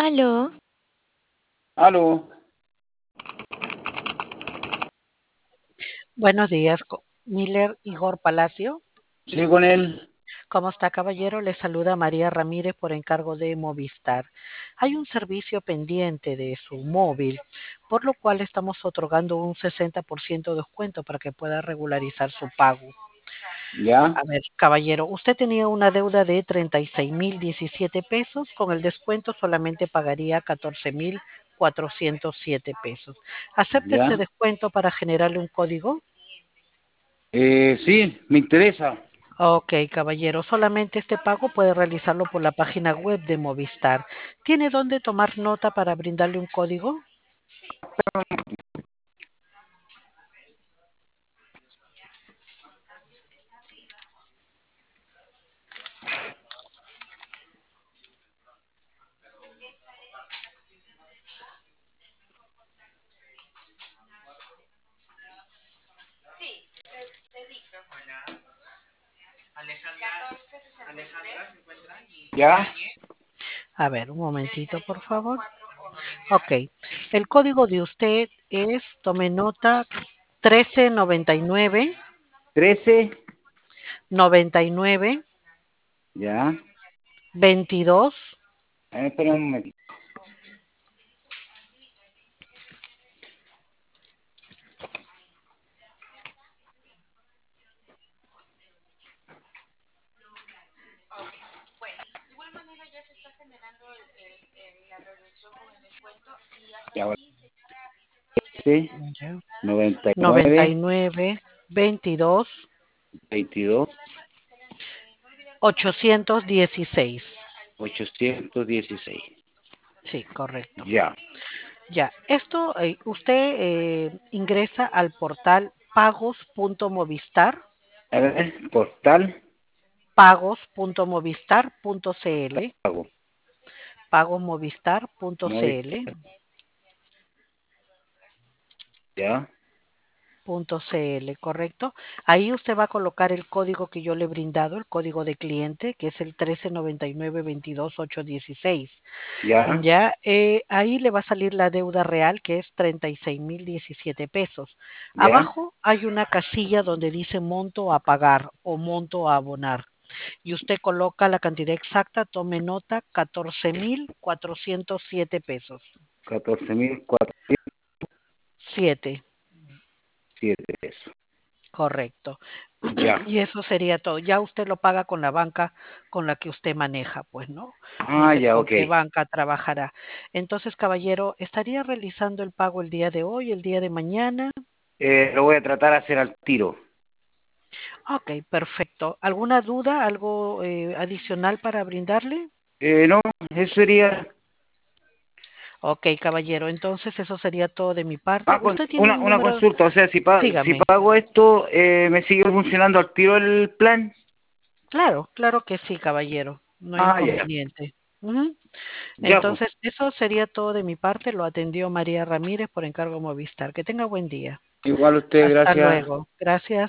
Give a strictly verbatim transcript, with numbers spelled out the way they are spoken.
Aló, Aló, Buenos días, co- Miller Igor Palacio. sí, con él. ¿Cómo está, caballero? Le saluda María Ramírez por encargo de Movistar. Hay un servicio pendiente de su móvil, por lo cual estamos otorgando un sesenta por ciento de descuento para que pueda regularizar su pago. Ya, A ver, caballero, usted tenía una deuda de treinta y seis mil diecisiete pesos. Con el descuento solamente pagaría catorce mil cuatrocientos siete pesos. ¿Acepta este ya. descuento para generarle un código? Eh, sí, me interesa. Ok, caballero, solamente este pago puede realizarlo por la página web de Movistar. ¿Tiene dónde tomar nota para brindarle un código? Ya, A ver, un momentito, por favor. Ok, el código de usted es, tome nota, trece noventa y nueve, trece. noventa y nueve, Ya. veintidós, Eh, espera un momentito. Ya, ahora sí, noventa y nueve, noventa y nueve, veintidós, veintidós, ochocientos dieciséis. ochocientos dieciséis. Sí, correcto. Ya. Ya, esto eh, usted eh, ingresa al portal pagos.movistar, A ver, portal, pagos.movistar.cl, pago, pagosmovistar.cl, Movistar. Ya, punto .cl, correcto. Ahí usted va a colocar el código que yo le he brindado, el código de cliente, que es el trece noventa y nueve veintidós ocho dieciséis. ya, Ya, eh, ahí le va a salir la deuda real, que es treinta y seis mil diecisiete pesos. ya, Abajo hay una casilla donde dice monto a pagar o monto a abonar. Y usted coloca la cantidad exacta, tome nota, catorce mil cuatrocientos siete pesos. catorce mil cuatrocientos Siete, siete pesos. correcto. Ya. Y eso sería todo. Ya usted lo paga con la banca con la que usted maneja, pues, ¿no? No Ah, sé ya, con ok. qué banca trabajará. Entonces, caballero, ¿estaría realizando el pago el día de hoy, el día de mañana? Eh, lo voy a tratar de hacer al tiro. Ok, perfecto. ¿Alguna duda, algo eh, adicional para brindarle? Eh, no, eso sería. Ok, caballero, entonces eso sería todo de mi parte. Ah, con- ¿Usted tiene una, un una número? consulta, o sea, si, pa- si Dígame. pago esto, eh, ¿me sigue funcionando al tiro el plan? Claro, claro que sí, caballero. No hay Ah, ya, inconveniente. Ujú. ya, pues. Entonces, eso sería todo de mi parte. Lo atendió María Ramírez por encargo Movistar. Que tenga buen día. Igual usted, Hasta gracias. luego. Gracias.